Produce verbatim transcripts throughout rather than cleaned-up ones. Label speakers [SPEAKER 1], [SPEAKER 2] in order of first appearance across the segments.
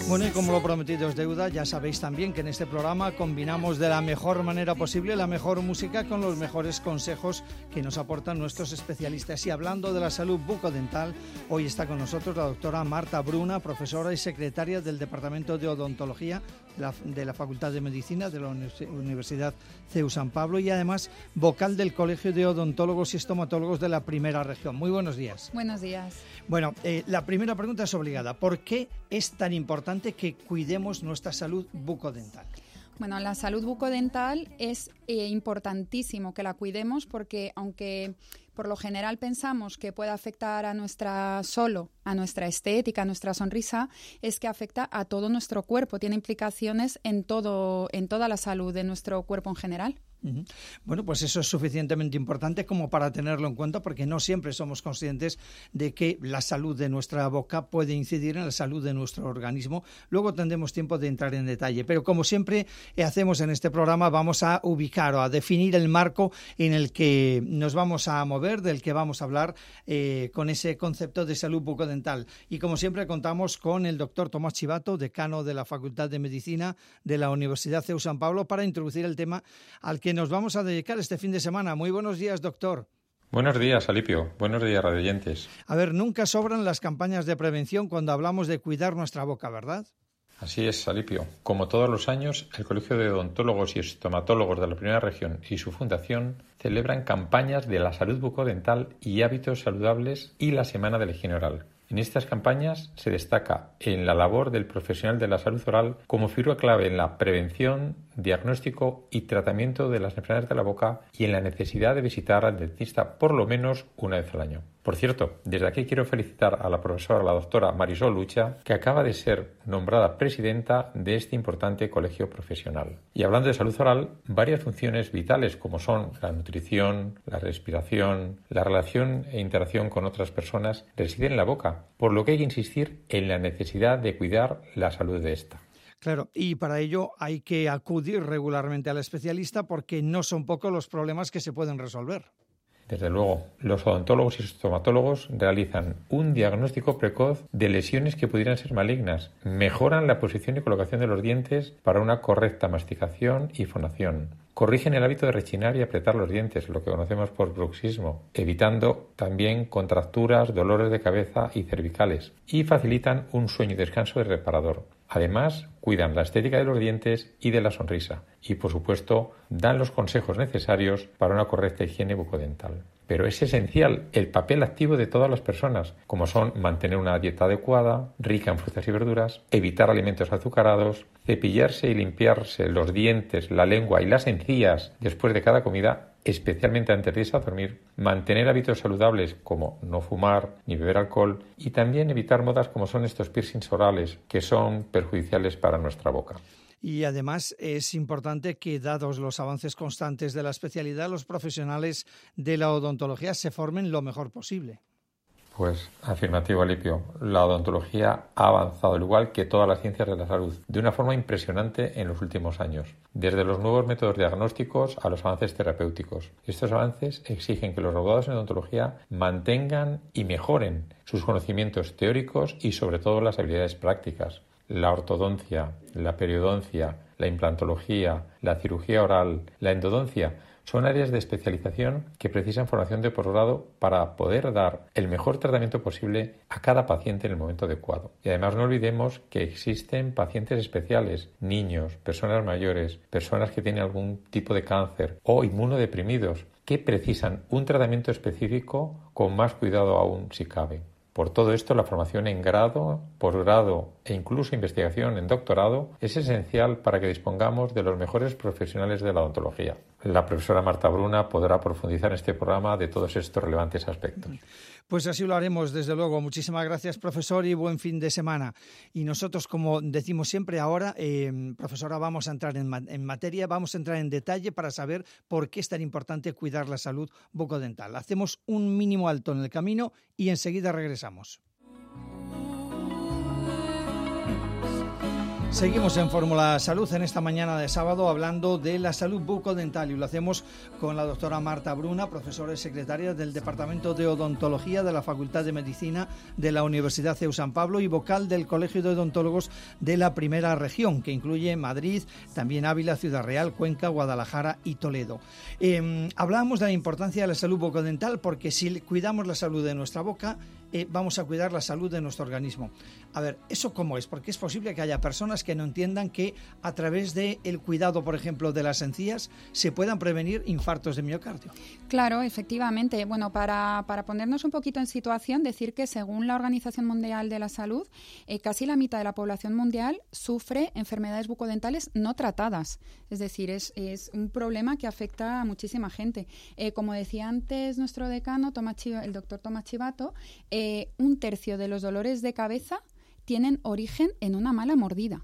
[SPEAKER 1] Bueno, y como lo prometido es deuda, ya sabéis también que en este programa combinamos de la mejor manera posible la mejor música con los mejores consejos que nos aportan nuestros especialistas. Y hablando de la salud bucodental, hoy está con nosotros la doctora Marta Bruna, profesora y secretaria del Departamento de Odontología de la, de la Facultad de Medicina de la Universidad C E U San Pablo y además vocal del Colegio de Odontólogos y Estomatólogos de la Primera Región. Muy buenos días.
[SPEAKER 2] Buenos días.
[SPEAKER 1] Bueno, eh, la primera pregunta es obligada. ¿Por qué es tan importante que cuidemos nuestra salud bucodental?
[SPEAKER 2] Bueno, la salud bucodental es eh, importantísimo que la cuidemos porque aunque por lo general pensamos que puede afectar a nuestra solo a nuestra estética, a nuestra sonrisa, es que afecta a todo nuestro cuerpo, tiene implicaciones en todo en toda la salud de nuestro cuerpo en general.
[SPEAKER 1] Uh-huh. Bueno, pues eso es suficientemente importante como para tenerlo en cuenta, porque no siempre somos conscientes de que la salud de nuestra boca puede incidir en la salud de nuestro organismo. Luego tendremos tiempo de entrar en detalle, pero como siempre hacemos en este programa, vamos a ubicar o a definir el marco en el que nos vamos a mover, del que vamos a hablar eh, con ese concepto de salud bucodental. Y como siempre contamos con el doctor Tomás Chivato, decano de la Facultad de Medicina de la Universidad C E U San Pablo, para introducir el tema al que que nos vamos a dedicar este fin de semana. Muy buenos días, doctor.
[SPEAKER 3] Buenos días, Alipio. Buenos días, radioyentes.
[SPEAKER 1] A ver, nunca sobran las campañas de prevención cuando hablamos de cuidar nuestra boca, ¿verdad?
[SPEAKER 3] Así es, Alipio. Como todos los años, el Colegio de Odontólogos y Estomatólogos de la Primera Región y su fundación celebran campañas de la salud bucodental y hábitos saludables y la Semana de la Higiene Oral. En estas campañas se destaca en la labor del profesional de la salud oral como figura clave en la prevención, diagnóstico y tratamiento de las enfermedades de la boca y en la necesidad de visitar al dentista por lo menos una vez al año. Por cierto, desde aquí quiero felicitar a la profesora, la doctora Marisol Lucha, que acaba de ser nombrada presidenta de este importante colegio profesional. Y hablando de salud oral, varias funciones vitales como son la nutrición, la respiración, la relación e interacción con otras personas residen en la boca, por lo que hay que insistir en la necesidad de cuidar la salud de esta.
[SPEAKER 1] Claro, y para ello hay que acudir regularmente al especialista porque no son pocos los problemas que se pueden resolver.
[SPEAKER 3] Desde luego, los odontólogos y estomatólogos realizan un diagnóstico precoz de lesiones que pudieran ser malignas, mejoran la posición y colocación de los dientes para una correcta masticación y fonación, corrigen el hábito de rechinar y apretar los dientes, lo que conocemos por bruxismo, evitando también contracturas, dolores de cabeza y cervicales, y facilitan un sueño y descanso reparador. Además, cuidan la estética de los dientes y de la sonrisa y, por supuesto, dan los consejos necesarios para una correcta higiene bucodental. Pero es esencial el papel activo de todas las personas, como son mantener una dieta adecuada, rica en frutas y verduras, evitar alimentos azucarados, cepillarse y limpiarse los dientes, la lengua y las encías después de cada comida, especialmente antes de irse a dormir, mantener hábitos saludables como no fumar ni beber alcohol y también evitar modas como son estos piercings orales que son perjudiciales para nuestra boca.
[SPEAKER 1] Y además es importante que, dados los avances constantes de la especialidad, los profesionales de la odontología se formen lo mejor posible.
[SPEAKER 3] Pues afirmativo, Alipio. La odontología ha avanzado, al igual que todas las ciencias de la salud, de una forma impresionante en los últimos años, desde los nuevos métodos diagnósticos a los avances terapéuticos. Estos avances exigen que los graduados en odontología mantengan y mejoren sus conocimientos teóricos y, sobre todo, las habilidades prácticas. La ortodoncia, la periodoncia, la implantología, la cirugía oral, la endodoncia son áreas de especialización que precisan formación de posgrado para poder dar el mejor tratamiento posible a cada paciente en el momento adecuado. Y además no olvidemos que existen pacientes especiales, niños, personas mayores, personas que tienen algún tipo de cáncer o inmunodeprimidos que precisan un tratamiento específico con más cuidado aún si cabe. Por todo esto, la formación en grado, posgrado e incluso investigación en doctorado es esencial para que dispongamos de los mejores profesionales de la odontología. La profesora Marta Bruna podrá profundizar en este programa de todos estos relevantes aspectos.
[SPEAKER 1] Pues así lo haremos, desde luego. Muchísimas gracias, profesor, y buen fin de semana. Y nosotros, como decimos siempre ahora, eh, profesora, vamos a entrar en, ma- en materia, vamos a entrar en detalle para saber por qué es tan importante cuidar la salud bucodental. Hacemos un mínimo alto en el camino y enseguida regresamos. Seguimos en Fórmula Salud en esta mañana de sábado hablando de la salud bucodental y lo hacemos con la doctora Marta Bruna, profesora y secretaria del Departamento de Odontología de la Facultad de Medicina de la Universidad C E U San Pablo y vocal del Colegio de Odontólogos de la Primera Región, que incluye Madrid, también Ávila, Ciudad Real, Cuenca, Guadalajara y Toledo. Eh, hablábamos de la importancia de la salud bucodental porque si cuidamos la salud de nuestra boca, eh, vamos a cuidar la salud de nuestro organismo. A ver, ¿eso cómo es? Porque es posible que haya personas que no entiendan que a través del cuidado, por ejemplo, de las encías, se puedan prevenir infartos de miocardio.
[SPEAKER 2] Claro, efectivamente. Bueno, para, para ponernos un poquito en situación, decir que según la Organización Mundial de la Salud, eh, casi la mitad de la población mundial sufre enfermedades bucodentales no tratadas. Es decir, es, es un problema que afecta a muchísima gente. Eh, como decía antes nuestro decano, Tomás Chiv- el doctor Tomás Chivato, eh, un tercio de los dolores de cabeza tienen origen en una mala mordida.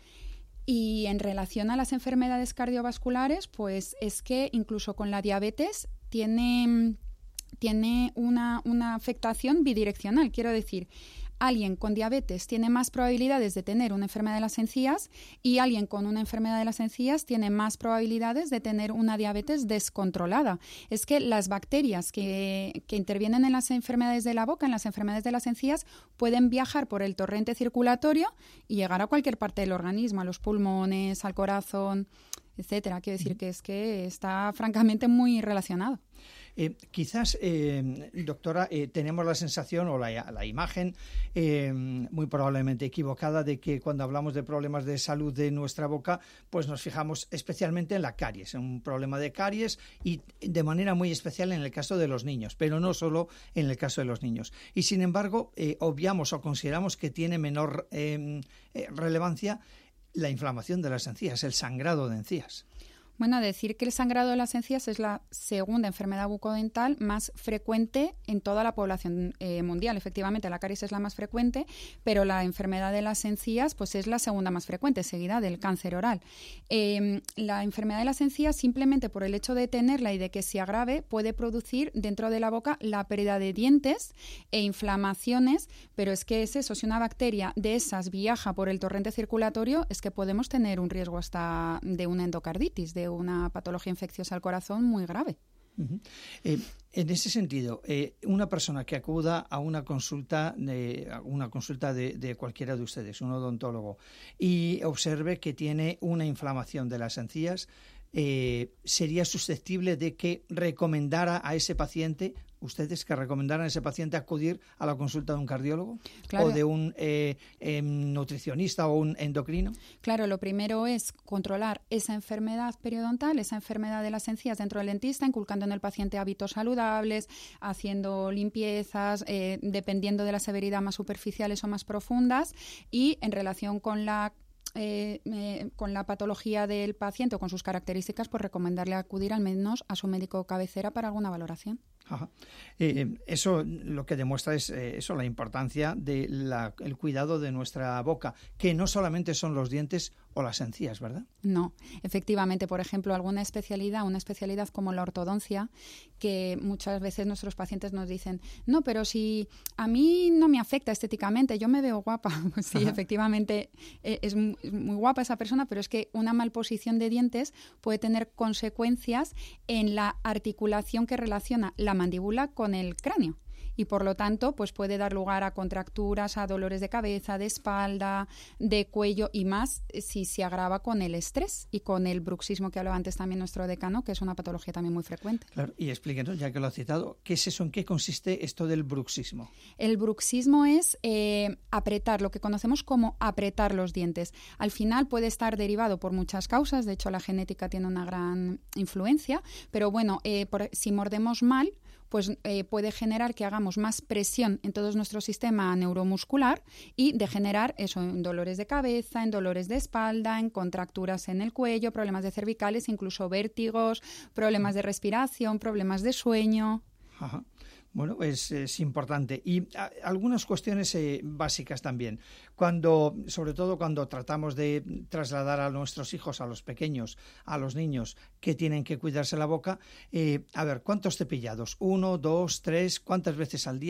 [SPEAKER 2] Y en relación a las enfermedades cardiovasculares, pues es que incluso con la diabetes tiene, tiene una, una afectación bidireccional. Quiero decir, alguien con diabetes tiene más probabilidades de tener una enfermedad de las encías y alguien con una enfermedad de las encías tiene más probabilidades de tener una diabetes descontrolada. Es que las bacterias que, que intervienen en las enfermedades de la boca, en las enfermedades de las encías, pueden viajar por el torrente circulatorio y llegar a cualquier parte del organismo, a los pulmones, al corazón, etcétera. Quiero decir que es que está francamente muy relacionado.
[SPEAKER 1] Eh, quizás, eh, doctora, eh, tenemos la sensación o la, la imagen eh, muy probablemente equivocada de que cuando hablamos de problemas de salud de nuestra boca, pues nos fijamos especialmente en la caries, en un problema de caries y de manera muy especial en el caso de los niños, pero no solo en el caso de los niños. Y sin embargo, eh, obviamos o consideramos que tiene menor eh, eh, relevancia la inflamación de las encías, el sangrado de encías.
[SPEAKER 2] Bueno, decir que el sangrado de las encías es la segunda enfermedad bucodental más frecuente en toda la población eh, mundial. Efectivamente, la caries es la más frecuente, pero la enfermedad de las encías pues es la segunda más frecuente, seguida del cáncer oral. Eh, la enfermedad de las encías, simplemente por el hecho de tenerla y de que se agrave, puede producir dentro de la boca la pérdida de dientes e inflamaciones, pero es que es eso, si una bacteria de esas viaja por el torrente circulatorio, es que podemos tener un riesgo hasta de una endocarditis, de una patología infecciosa al corazón muy grave.
[SPEAKER 1] Uh-huh. Eh, en ese sentido, eh, una persona que acuda a una consulta, de, a una consulta de, de cualquiera de ustedes, un odontólogo, y observe que tiene una inflamación de las encías, eh, ¿sería susceptible de que recomendara a ese paciente, ustedes que recomendaran a ese paciente acudir a la consulta de un cardiólogo? Claro. ¿O de un eh, eh, nutricionista o un endocrino?
[SPEAKER 2] Claro, lo primero es controlar esa enfermedad periodontal, esa enfermedad de las encías dentro del dentista, inculcando en el paciente hábitos saludables, haciendo limpiezas, eh, dependiendo de la severidad, más superficiales o más profundas, y en relación con la Eh, eh, con la patología del paciente o con sus características, pues recomendarle acudir al menos a su médico cabecera para alguna valoración.
[SPEAKER 1] Ajá. Eh, eso lo que demuestra es eh, eso, la importancia del de cuidado de nuestra boca, que no solamente son los dientes o las encías, ¿verdad?
[SPEAKER 2] No, efectivamente, por ejemplo, alguna especialidad, una especialidad como la ortodoncia, que muchas veces nuestros pacientes nos dicen, no, pero si a mí no me afecta estéticamente, yo me veo guapa. Pues sí, Ajá. efectivamente eh, es muy guapa esa persona, pero es que una malposición de dientes puede tener consecuencias en la articulación que relaciona la mandíbula con el cráneo. Y por lo tanto, pues puede dar lugar a contracturas, a dolores de cabeza, de espalda, de cuello y más si se agrava con el estrés y con el bruxismo que hablaba antes también nuestro decano, que es una patología también muy frecuente.
[SPEAKER 1] Claro, y explíquenos, ya que lo ha citado, ¿qué es eso? ¿En qué consiste esto del bruxismo?
[SPEAKER 2] El bruxismo es eh, apretar, lo que conocemos como apretar los dientes. Al final puede estar derivado por muchas causas, de hecho la genética tiene una gran influencia, pero bueno, eh, por, si mordemos mal, pues eh, puede generar que hagamos más presión en todo nuestro sistema neuromuscular y degenerar eso en dolores de cabeza, en dolores de espalda, en contracturas en el cuello, problemas de cervicales, incluso vértigos, problemas de respiración, problemas de sueño.
[SPEAKER 1] Ajá. Bueno, es, es importante. Y a, algunas cuestiones eh, básicas también. Cuando, sobre todo cuando tratamos de trasladar a nuestros hijos, a los pequeños, a los niños que tienen que cuidarse la boca, eh, a ver, ¿cuántos cepillados? ¿Uno, dos, tres? ¿Cuántas veces al día?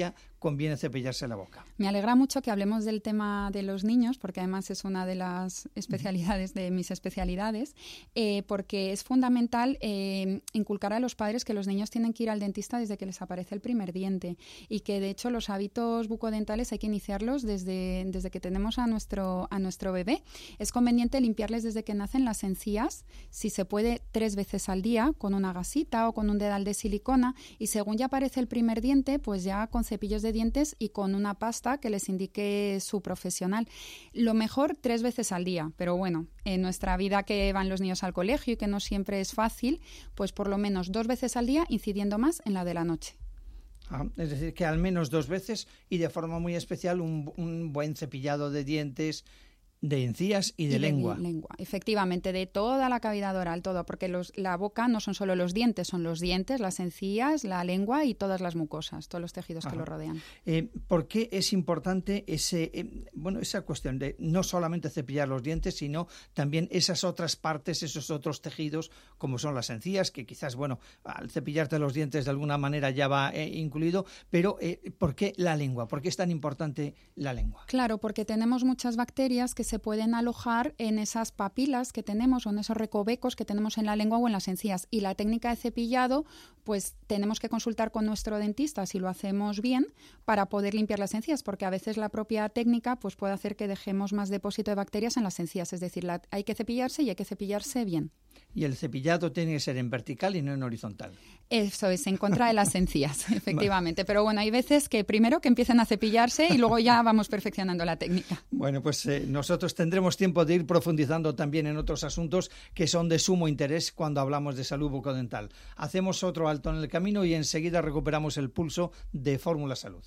[SPEAKER 1] conviene cepillarse la boca.
[SPEAKER 2] Me alegra mucho que hablemos del tema de los niños, porque además es una de las especialidades de mis especialidades, eh, porque es fundamental eh, inculcar a los padres que los niños tienen que ir al dentista desde que les aparece el primer diente y que de hecho los hábitos bucodentales hay que iniciarlos desde, desde que tenemos a nuestro, a nuestro bebé. Es conveniente limpiarles desde que nacen las encías, si se puede tres veces al día, con una gasita o con un dedal de silicona, y según ya aparece el primer diente, pues ya con cepillos de dientes y con una pasta que les indique su profesional. Lo mejor tres veces al día, pero bueno, en nuestra vida que van los niños al colegio y que no siempre es fácil, pues por lo menos dos veces al día, incidiendo más en la de la noche.
[SPEAKER 1] Ah, es decir, que al menos dos veces y de forma muy especial un, un buen cepillado de dientes, de encías y de, y de lengua.
[SPEAKER 2] lengua. Efectivamente, de toda la cavidad oral, todo, porque los, la boca no son solo los dientes, son los dientes, las encías, la lengua y todas las mucosas, todos los tejidos Ajá. que lo rodean.
[SPEAKER 1] Eh, ¿Por qué es importante ese, eh, bueno, esa cuestión de no solamente cepillar los dientes, sino también esas otras partes, esos otros tejidos, como son las encías, que quizás, bueno, al cepillarte los dientes de alguna manera ya va eh, incluido, pero eh, ¿por qué la lengua? ¿Por qué es tan importante la lengua?
[SPEAKER 2] Claro, porque tenemos muchas bacterias que se se pueden alojar en esas papilas que tenemos o en esos recovecos que tenemos en la lengua o en las encías. Y la técnica de cepillado, pues tenemos que consultar con nuestro dentista si lo hacemos bien para poder limpiar las encías, porque a veces la propia técnica pues puede hacer que dejemos más depósito de bacterias en las encías. Es decir, la, hay que cepillarse y hay que cepillarse bien.
[SPEAKER 1] Y el cepillado tiene que ser en vertical y no en horizontal.
[SPEAKER 2] Eso es, en contra de las encías, efectivamente. Pero bueno, hay veces que primero que empiecen a cepillarse y luego ya vamos perfeccionando la técnica.
[SPEAKER 1] Bueno, pues eh, nosotros tendremos tiempo de ir profundizando también en otros asuntos que son de sumo interés cuando hablamos de salud bucodental. Hacemos otro alto en el camino y enseguida recuperamos el pulso de Fórmula Salud.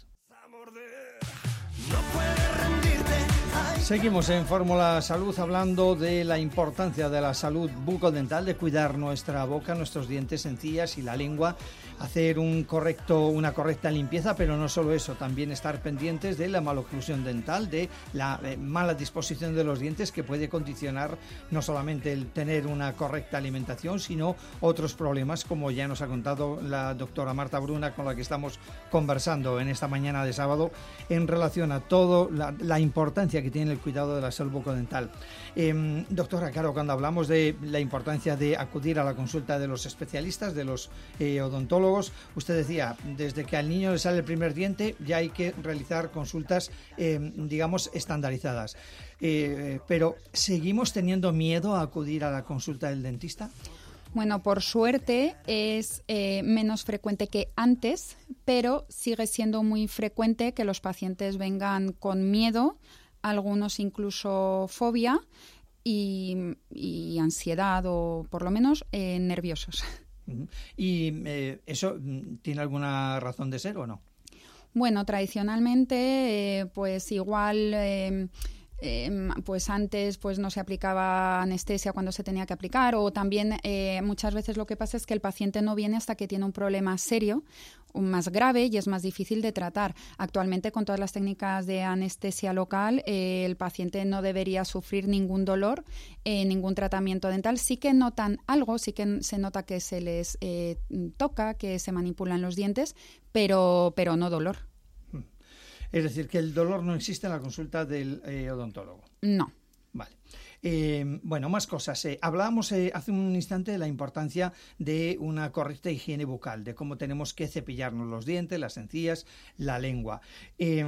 [SPEAKER 1] Seguimos en Fórmula Salud hablando de la importancia de la salud bucodental, de cuidar nuestra boca, nuestros dientes, encías y la lengua, hacer un correcto, una correcta limpieza, pero no solo eso, también estar pendientes de la maloclusión dental, de la eh, mala disposición de los dientes que puede condicionar no solamente el tener una correcta alimentación, sino otros problemas, como ya nos ha contado la doctora Marta Bruna, con la que estamos conversando en esta mañana de sábado, en relación a todo la, la importancia que tiene el cuidado de la salud bucodental. Eh, doctora, claro, cuando hablamos de la importancia de acudir a la consulta de los especialistas, de los eh, odontólogos, usted decía, desde que al niño le sale el primer diente ya hay que realizar consultas, eh, digamos, estandarizadas. Eh, pero, ¿seguimos teniendo miedo a acudir a la consulta del dentista?
[SPEAKER 2] Bueno, por suerte es eh, menos frecuente que antes, pero sigue siendo muy frecuente que los pacientes vengan con miedo, algunos incluso fobia y, y ansiedad o por lo menos eh, nerviosos.
[SPEAKER 1] ¿Y eh, eso tiene alguna razón de ser o no?
[SPEAKER 2] Bueno, tradicionalmente, eh, pues igual... Eh, Eh, pues antes pues no se aplicaba anestesia cuando se tenía que aplicar, o también eh, muchas veces lo que pasa es que el paciente no viene hasta que tiene un problema serio, más grave, y es más difícil de tratar. Actualmente, con todas las técnicas de anestesia local, eh, el paciente no debería sufrir ningún dolor, eh, ningún tratamiento dental. Sí que notan algo, sí que se nota que se les eh, toca, que se manipulan los dientes, pero, pero no dolor.
[SPEAKER 1] Es decir, que el dolor no existe en la consulta del eh, odontólogo.
[SPEAKER 2] No.
[SPEAKER 1] Vale. Eh, bueno, más cosas. Eh, hablábamos eh, hace un instante de la importancia de una correcta higiene bucal, de cómo tenemos que cepillarnos los dientes, las encías, la lengua. Eh,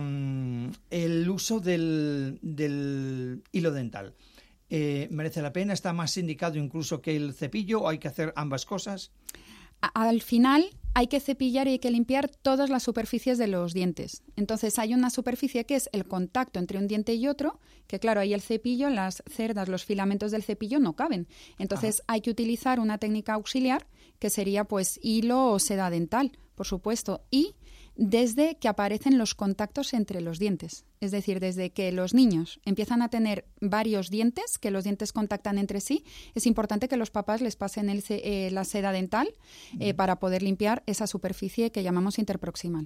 [SPEAKER 1] el uso del, del hilo dental. Eh, ¿merece la pena? ¿Está más indicado incluso que el cepillo o hay que hacer ambas cosas?
[SPEAKER 2] Al final hay que cepillar y hay que limpiar todas las superficies de los dientes. Entonces hay una superficie que es el contacto entre un diente y otro, que claro, ahí el cepillo, las cerdas, los filamentos del cepillo no caben. Entonces Ajá. hay que utilizar una técnica auxiliar que sería pues hilo o seda dental, por supuesto, y desde que aparecen los contactos entre los dientes. Es decir, desde que los niños empiezan a tener varios dientes, que los dientes contactan entre sí, es importante que los papás les pasen el, eh, la seda dental eh, para poder limpiar esa superficie que llamamos interproximal.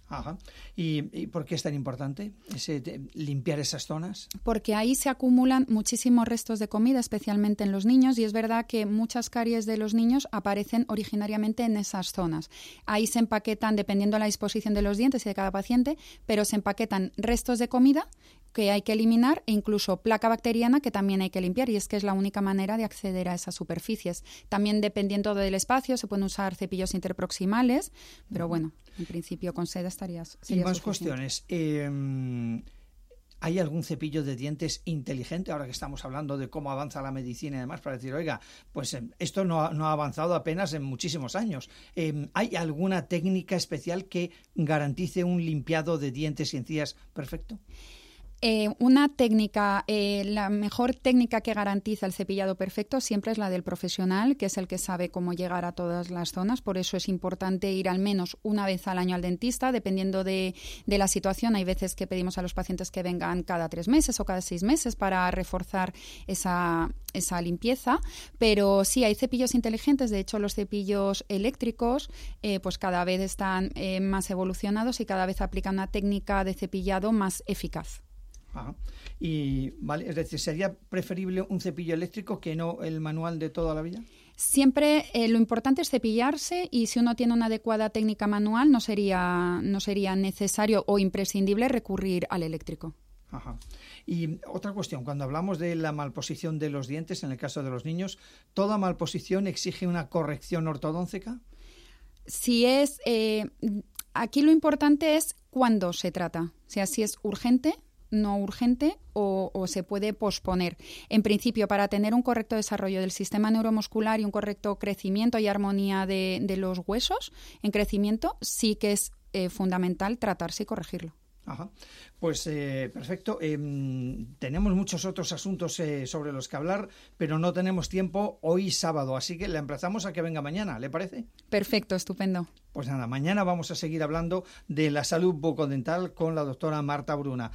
[SPEAKER 1] Ajá. ¿Y, ¿Y por qué es tan importante ese, de, limpiar esas zonas?
[SPEAKER 2] Porque ahí se acumulan muchísimos restos de comida, especialmente en los niños, y es verdad que muchas caries de los niños aparecen originariamente en esas zonas. Ahí se empaquetan, dependiendo de la disposición de los dientes y de cada paciente, pero se empaquetan restos de comida que hay que eliminar e incluso placa bacteriana que también hay que limpiar, y es que es la única manera de acceder a esas superficies. También, dependiendo del espacio, se pueden usar cepillos interproximales, pero bueno, en principio con seda estarías.
[SPEAKER 1] Y más cuestiones. Eh, ¿Hay algún cepillo de dientes inteligente, ahora que estamos hablando de cómo avanza la medicina y demás, para decir, oiga, pues eh, esto no ha, no ha avanzado apenas en muchísimos años? Eh, ¿Hay alguna técnica especial que garantice un limpiado de dientes y encías perfecto?
[SPEAKER 2] Eh, una técnica, eh, la mejor técnica que garantiza el cepillado perfecto siempre es la del profesional, que es el que sabe cómo llegar a todas las zonas. Por eso es importante ir al menos una vez al año al dentista, dependiendo de, de la situación. Hay veces que pedimos a los pacientes que vengan cada tres meses o cada seis meses para reforzar esa, esa limpieza. Pero sí, hay cepillos inteligentes. De hecho, los cepillos eléctricos eh, pues cada vez están eh, más evolucionados y cada vez aplican una técnica de cepillado más eficaz.
[SPEAKER 1] Ajá. Y vale, es decir, ¿sería preferible un cepillo eléctrico que no el manual de toda la vida?
[SPEAKER 2] Siempre eh, lo importante es cepillarse, y si uno tiene una adecuada técnica manual no sería, no sería necesario o imprescindible recurrir al eléctrico.
[SPEAKER 1] Ajá. Y otra cuestión, cuando hablamos de la malposición de los dientes, en el caso de los niños, ¿toda malposición exige una corrección ortodóntica?
[SPEAKER 2] Si es, eh, aquí lo importante es cuándo se trata, o sea, si es urgente, no urgente o, o se puede posponer. En principio, para tener un correcto desarrollo del sistema neuromuscular y un correcto crecimiento y armonía de, de los huesos en crecimiento, sí que es eh, fundamental tratarse y corregirlo.
[SPEAKER 1] Ajá. Pues eh, perfecto. Eh, tenemos muchos otros asuntos eh, sobre los que hablar, pero no tenemos tiempo hoy sábado, así que le emplazamos a que venga mañana, ¿le parece?
[SPEAKER 2] Perfecto, estupendo.
[SPEAKER 1] Pues nada, mañana vamos a seguir hablando de la salud bucodental con la doctora Marta Bruna.